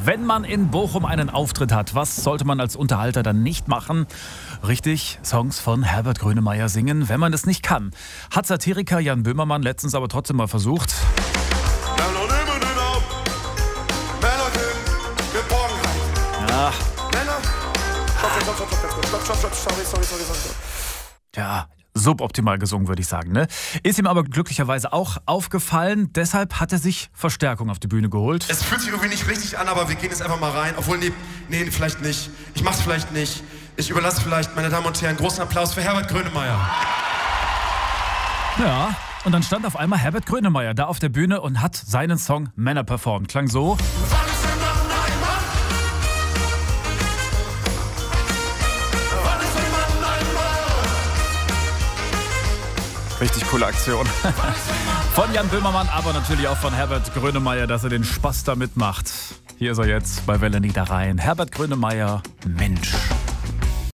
Wenn man in Bochum einen Auftritt hat, was sollte man als Unterhalter dann nicht machen? Richtig, Songs von Herbert Grönemeyer singen, wenn man es nicht kann. Hat Satiriker Jan Böhmermann letztens aber trotzdem mal versucht. Ja. Ja, suboptimal gesungen, würde ich sagen. Ne? Ist ihm aber glücklicherweise auch aufgefallen. Deshalb hat er sich Verstärkung auf die Bühne geholt. Es fühlt sich irgendwie nicht richtig an, aber wir gehen jetzt einfach mal rein. Obwohl, nee, vielleicht nicht. Ich mach's vielleicht nicht. Ich überlasse vielleicht, meine Damen und Herren, großen Applaus für Herbert Grönemeyer. Ja, und dann stand auf einmal Herbert Grönemeyer da auf der Bühne und hat seinen Song Männer performt. Klang so. Richtig coole Aktion. Von Jan Böhmermann, aber natürlich auch von Herbert Grönemeyer, dass er den Spaß da mitmacht. Hier ist er jetzt bei Welle Niederrhein. Herbert Grönemeyer, Mensch.